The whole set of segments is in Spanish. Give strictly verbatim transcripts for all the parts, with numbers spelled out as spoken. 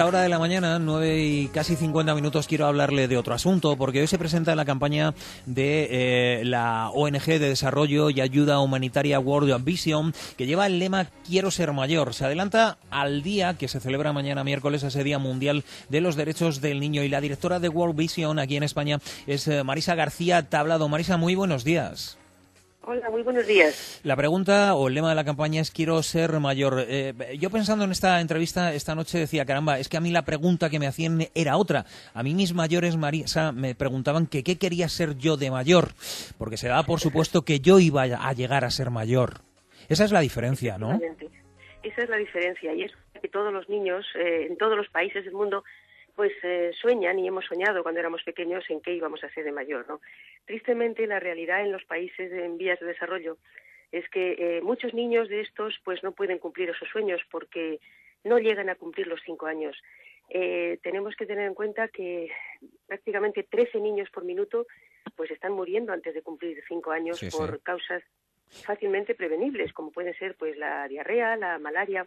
esta hora de la mañana, nueve y casi cincuenta minutos, quiero hablarle de otro asunto, porque hoy se presenta la campaña de eh, la O N G de Desarrollo y Ayuda Humanitaria World Vision, que lleva el lema Quiero ser mayor. Se adelanta al día que se celebra mañana miércoles, ese Día Mundial de los Derechos del Niño. Y la directora de World Vision aquí en España es eh, Marisa García Tablado. Marisa, muy buenos días. Hola, muy buenos días. La pregunta o el lema de la campaña es quiero ser mayor. Eh, yo pensando en esta entrevista esta noche decía, caramba, es que a mí la pregunta que me hacían era otra. A mí mis mayores, Marisa, me preguntaban que qué quería ser yo de mayor, porque se daba por supuesto que yo iba a llegar a ser mayor. Esa es la diferencia, ¿no? Esa es la diferencia, y es que todos los niños eh, en todos los países del mundo pues eh, sueñan, y hemos soñado cuando éramos pequeños en qué íbamos a ser de mayor, ¿no? Tristemente, la realidad en los países en vías de desarrollo es que eh, muchos niños de estos pues no pueden cumplir esos sueños porque no llegan a cumplir los cinco años. Eh, tenemos que tener en cuenta que prácticamente trece niños por minuto pues están muriendo antes de cumplir cinco años sí, por sí. causas fácilmente prevenibles, como pueden ser pues la diarrea, la malaria,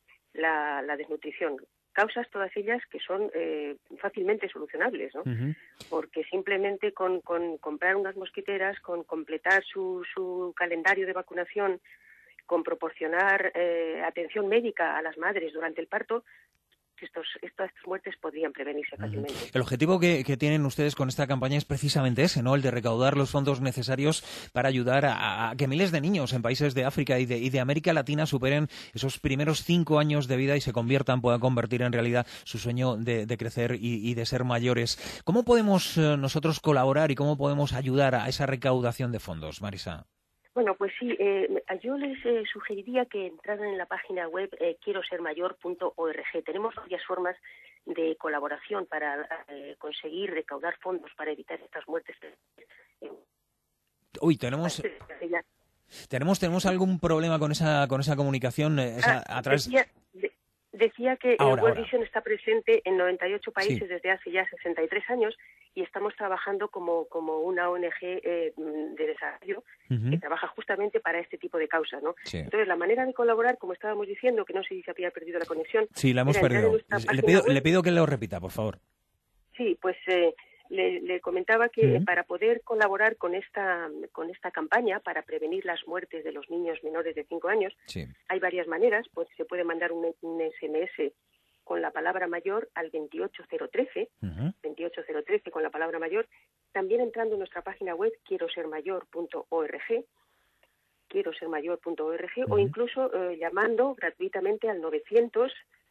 la, la desnutrición. Causas todas ellas que son eh, fácilmente solucionables, ¿no? Uh-huh. Porque simplemente con, con comprar unas mosquiteras, con completar su, su calendario de vacunación, con proporcionar eh, atención médica a las madres durante el parto, Estos, estas muertes podrían prevenirse fácilmente. El objetivo que, que tienen ustedes con esta campaña es precisamente ese, ¿no? El de recaudar los fondos necesarios para ayudar a, a que miles de niños en países de África y de, y de América Latina superen esos primeros cinco años de vida y se conviertan, puedan convertir en realidad su sueño de, de crecer y, y de ser mayores. ¿Cómo podemos eh, nosotros colaborar y cómo podemos ayudar a esa recaudación de fondos, Marisa? Bueno, pues sí, eh, yo les eh, sugeriría que entraran en la página web eh, quiero ser mayor punto org. Tenemos varias formas de colaboración para eh, conseguir recaudar fondos para evitar estas muertes. Uy, tenemos... ¿Tenemos tenemos algún problema con esa con esa comunicación? Esa, ah, a través... decía, de, decía que ahora, World ahora. Vision está presente en noventa y ocho países sí. desde hace ya sesenta y tres años y estamos trabajando como, como una O N G eh, de desarrollo uh-huh. que trabaja justamente para este tipo de causas, ¿no? Sí. Entonces, la manera de colaborar, como estábamos diciendo, que no sé si se había perdido la conexión... Sí, la hemos perdido. Le pido, le pido que lo repita, por favor. Sí, pues... Eh, Le, le comentaba que uh-huh. para poder colaborar con esta con esta campaña para prevenir las muertes de los niños menores de cinco años, sí. hay varias maneras. Pues se puede mandar un, un S M S con la palabra mayor al veintiocho cero trece, uh-huh. veintiocho cero trece con la palabra mayor. También entrando en nuestra página web quiero ser mayor punto org, quiero ser mayor punto org, uh-huh. o incluso eh, llamando gratuitamente al novecientos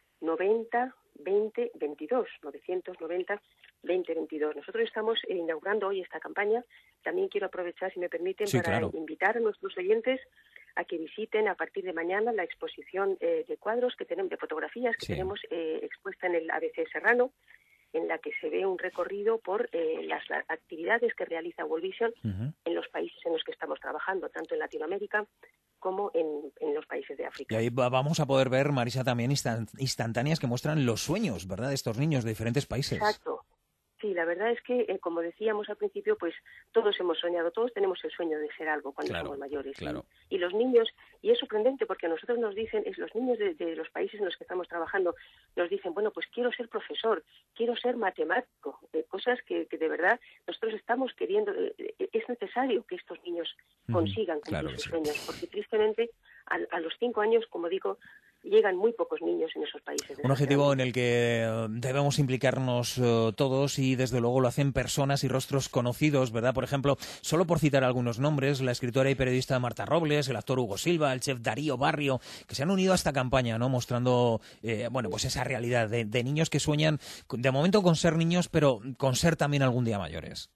noventa veinte veintidós, novecientos noventa veinte veintidós. Nosotros estamos eh, inaugurando hoy esta campaña. También quiero aprovechar, si me permiten, sí, para claro. invitar a nuestros oyentes a que visiten a partir de mañana la exposición eh, de cuadros que tenemos, de fotografías que sí. tenemos eh, expuesta en el A B C Serrano, en la que se ve un recorrido por eh, las, las actividades que realiza World Vision uh-huh. en los países en los que estamos trabajando, tanto en Latinoamérica como en, en los países de África. Y ahí vamos a poder ver, Marisa, también instantáneas que muestran los sueños, ¿verdad?, de estos niños de diferentes países. Exacto. Sí, la verdad es que, eh, como decíamos al principio, pues todos hemos soñado, todos tenemos el sueño de ser algo cuando claro, somos mayores. Claro. Y, y los niños, y es sorprendente porque a nosotros nos dicen, es los niños de, de los países en los que estamos trabajando, nos dicen, bueno, pues quiero ser profesor, quiero ser matemático, eh, cosas que, que de verdad nosotros estamos queriendo. Eh, es necesario que estos niños consigan cumplir claro sus sí. sueños, porque tristemente a, a los cinco años, como digo, llegan muy pocos niños en esos países. Un objetivo en el que debemos implicarnos uh, todos y desde luego lo hacen personas y rostros conocidos, ¿verdad? Por ejemplo, solo por citar algunos nombres, la escritora y periodista Marta Robles, el actor Hugo Silva, el chef Darío Barrio, que se han unido a esta campaña, ¿no? Mostrando, eh, bueno, pues esa realidad de, de niños que sueñan, de momento con ser niños, pero con ser también algún día mayores.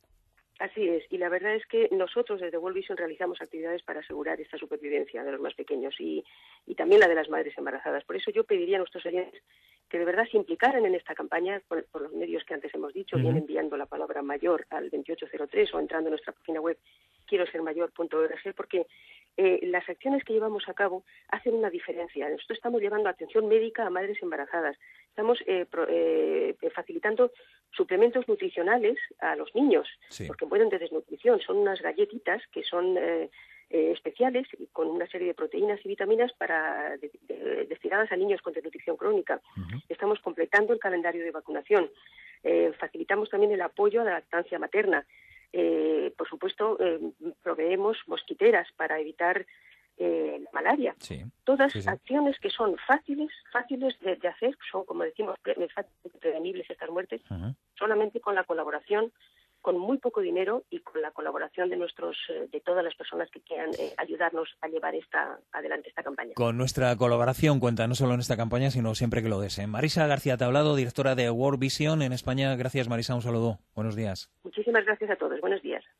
Así es, y la verdad es que nosotros desde World Vision realizamos actividades para asegurar esta supervivencia de los más pequeños y, y también la de las madres embarazadas. Por eso yo pediría a nuestros oyentes que de verdad se implicaran en esta campaña por, por los medios que antes hemos dicho, uh-huh. bien enviando la palabra mayor al veintiocho cero tres o entrando en nuestra página web quiero ser mayor punto org, porque eh, las acciones que llevamos a cabo hacen una diferencia. Nosotros estamos llevando atención médica a madres embarazadas, estamos eh, pro, eh, facilitando suplementos nutricionales a los niños, sí. porque mueren de desnutrición. Son unas galletitas que son eh, eh, especiales y con una serie de proteínas y vitaminas para de, de, destinadas a niños con desnutrición crónica. Uh-huh. Estamos completando el calendario de vacunación. Eh, facilitamos también el apoyo a la lactancia materna. Eh, por supuesto, eh, proveemos mosquiteras para evitar eh, la malaria. Sí, Todas sí, sí. acciones que son fáciles, fáciles de, de hacer, son, como decimos, pre, fácilmente prevenibles estas muertes, uh-huh. solamente con la colaboración, con muy poco dinero y con la colaboración de nuestros, de todas las personas que quieran eh, ayudarnos a llevar esta adelante esta campaña. Con nuestra colaboración cuenta, no solo en esta campaña, sino siempre que lo deseen. Marisa García Tablado, directora de World Vision en España. Gracias, Marisa, un saludo. Buenos días. Muchísimas gracias a todos. Buenos días.